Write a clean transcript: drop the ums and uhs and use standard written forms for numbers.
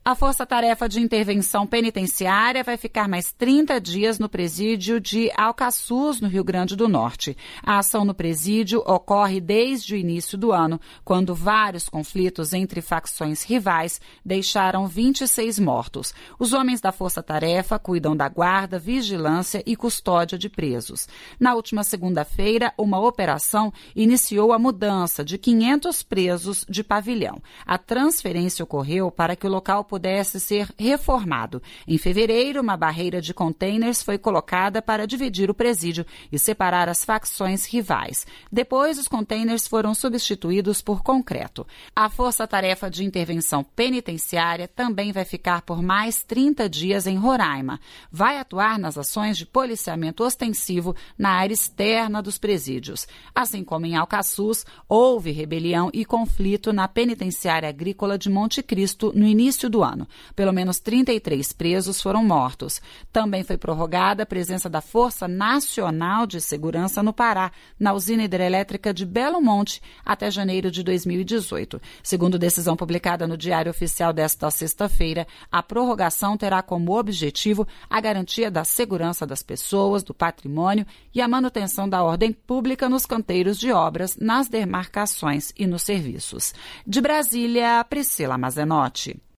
A Força-Tarefa de Intervenção Penitenciária vai ficar mais 30 dias no presídio de Alcaçuz, no Rio Grande do Norte. A ação no presídio ocorre desde o início do ano, quando vários conflitos entre facções rivais deixaram 26 mortos. Os homens da Força-Tarefa cuidam da guarda, vigilância e custódia de presos. Na última segunda-feira, uma operação iniciou a mudança de 500 presos de pavilhão. A transferência ocorreu para que o local pudesse ser reformado. Em fevereiro, uma barreira de containers foi colocada para dividir o presídio e separar as facções rivais. Depois, os containers foram substituídos por concreto. A Força-Tarefa de Intervenção Penitenciária também vai ficar por mais 30 dias em Roraima. Vai atuar nas ações de policiamento ostensivo na área externa dos presídios. Assim como em Alcaçuz, houve rebelião e conflito na Penitenciária Agrícola de Monte Cristo no início do ano. Pelo menos 33 presos foram mortos. Também foi prorrogada a presença da Força Nacional de Segurança no Pará, na usina hidrelétrica de Belo Monte, até janeiro de 2018. Segundo decisão publicada no Diário Oficial desta sexta-feira, a prorrogação terá como objetivo a garantia da segurança das pessoas, do patrimônio e a manutenção da ordem pública nos canteiros de obras, nas demarcações e nos serviços. De Brasília, Priscila Mazenotti.